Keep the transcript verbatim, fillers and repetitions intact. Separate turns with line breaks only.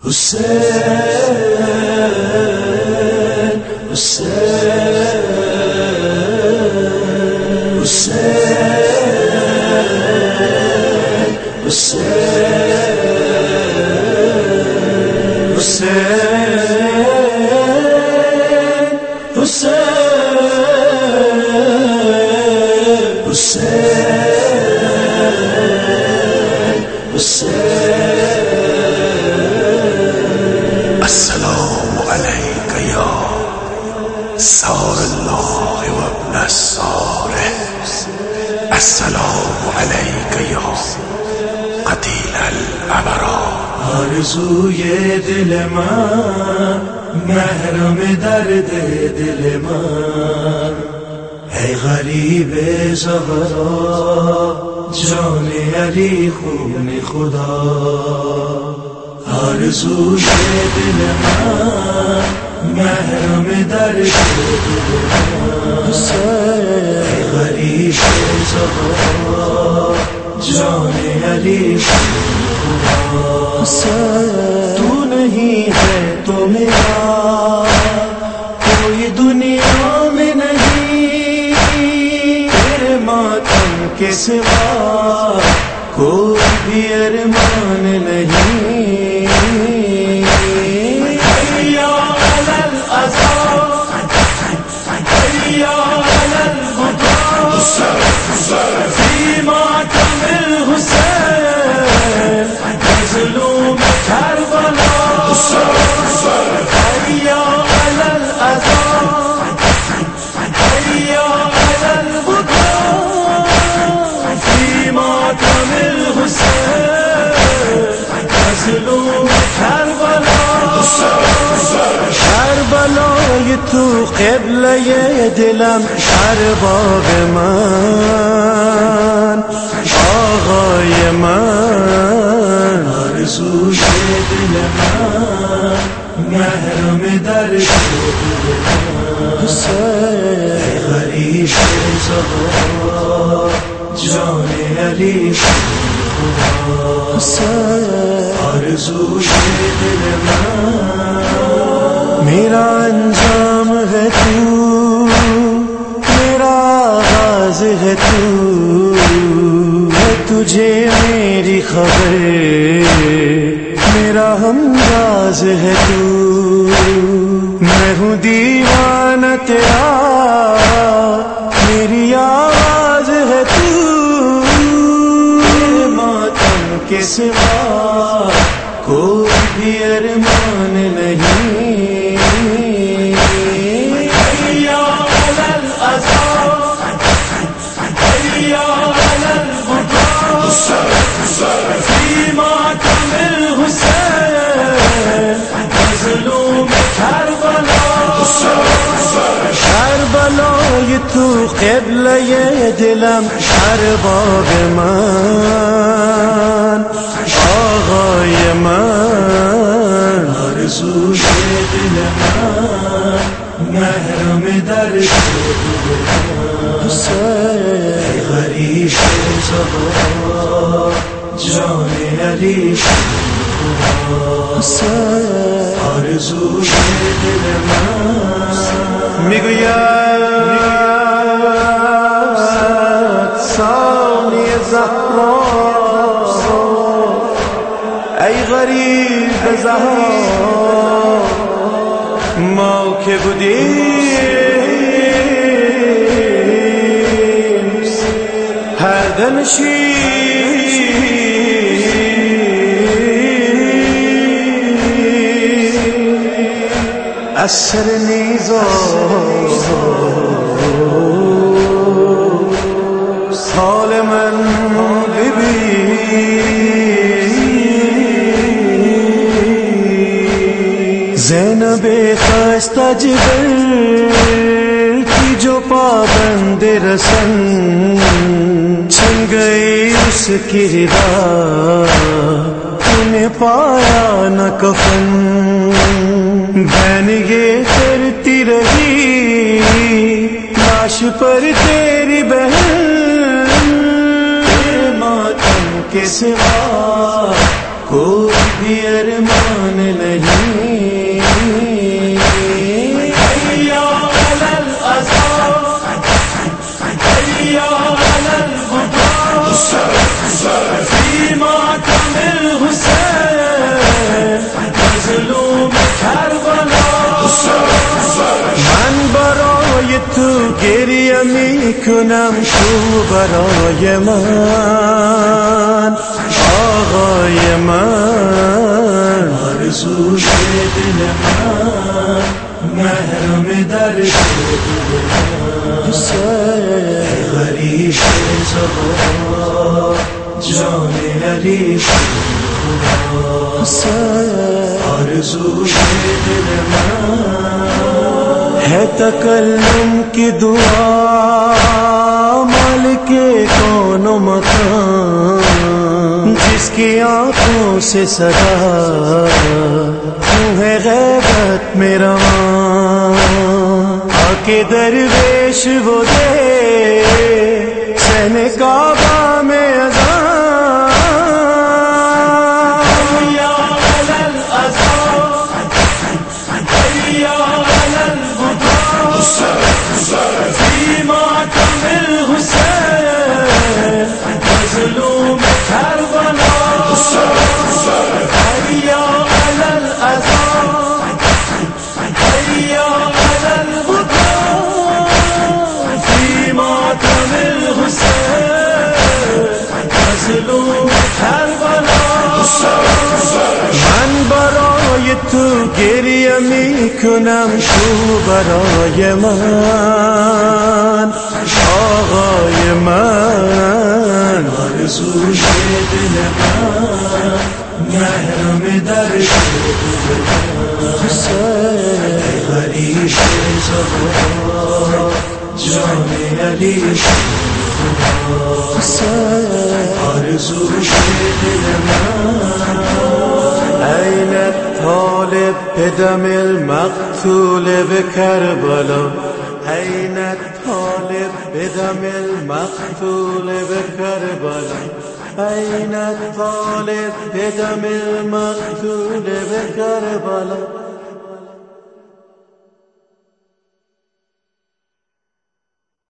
हुसैन हुसैन हुसैन हुसैन हुसैन हुसैन हुसैन हुसैन। अस्सलामु अलैका या सारल्लाह व इब्न सारिह, अस्सलामु अलैका या कतील अल-अबरार। आरज़ूए दिल में महरम दर्द दिल में है गरीबे ज़हरा, जाने अली खून खुदा। आरज़ूए दिल में महरम दर्द दिल में है गरीबे ज़हरा, जाने अली तू नहीं है तो मेरा कोई दुनिया में नहीं, तेरे मातम के सिवा कोई भी अरमान नहीं। या अलल अज़ा या अलल वफ़ा फी मातमिल हुसैन मज़लूम करबला। या अलल अज़ा या अलल वफ़ा फी मातमिल हुसैन मज़लूम करबला। करबला ये तू क़िबला ये दिलम अरबाब मान आग़ाए मान। आरज़ूए दिल में महरम दर्द हुसैन है गरीबे ज़हरा, जाने अली हुसैन। आरज़ूए दिल में मेरा अंजाम है तू, मेरा आगाज़ है तू, है तुझे मेरी खबर, मेरा हमराज है तू। मैं हूँ दीवाना तेरा, मेरी आवाज़ है तू, तेरे मातम के सिवा कोई भी अरमान नहीं। या अलल अज़ा या अलल वफ़ा फी मातमिल हुसैन मज़लूम करबला। करबला ये तू क़िबला ये दिलम अरबाब मान आग़ाए मान। आरज़ूए दिल में महरम दर्द हुसैन है गरीबे ज़हरा, जाने अली हुसैन। आरज़ूए दिल में میگوید ثانی زهرا ای غریب زهرا ما که بودیم هر دمشی أسرني زور حال من ببین. زینب خستہ جگر کی جو پابند رسن چھن گئی اس کی رضا، تمہیں پایا نہ کفن. بہن یہ کرتی رہی لاش پر تیری بہن، تیرے ماتم کے سوا کوئی भी अरमान नहीं। हैया अलल अज़ा हैया अलल बुका फी मातमिल हुसैन मज़लूम करबला। من برای تو گریه می کنم، تو برای من آقای من. آرزوی دل من محرم در حسین غریب زبان جان علی حسین. آرزوی دل من ہے تکلم کی دعا مالک کون و مکان، جس کی آنکھوں سے صدا تو ہے غیبت میں رواں. آکے درویش وہ دے سہن کعبہ میں اذان. من برای تو گریه می کنم، تو برای من آقای من. آرزوی دل من محرم در حسین غریب زبان جان علی حسین. آرزوی دل من أين الطالب بدم المقتول بكربلا، أين الطالب بدم المقتول بكربلا، أين الطالب بدم المقتول بكربلا.